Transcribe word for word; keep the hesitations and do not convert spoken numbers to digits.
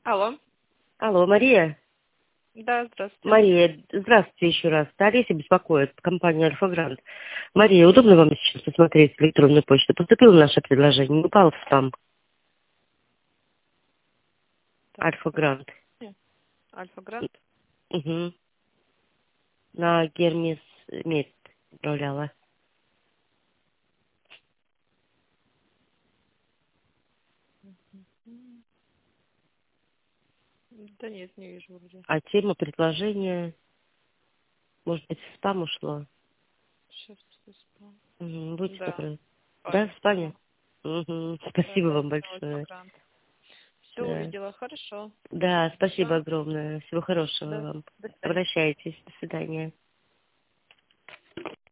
Алло. Алло, Мария? Да, здравствуйте. Мария, здравствуйте еще раз. Это Олеся беспокоит, компания Альфа-Грант. Мария, удобно вам сейчас посмотреть электронную почту? Поступило наше предложение, не упало в спам. Так, Альфа-Грант. подождите. Альфа-Грант. Угу. На Гермес Мед отправляла. М, Да нет, не вижу вроде. А тема предложения, может быть, в спам ушло? Сейчас спам. Угу. Будьте Да, добры. Да, память. в спаме? Ага. Угу. Да, Спасибо да, вам это большое. Альфа-Грант. Все Да. увидела, хорошо. Да, спасибо Все. огромное. Всего хорошего Да. вам. До свидания. Обращайтесь. До свидания.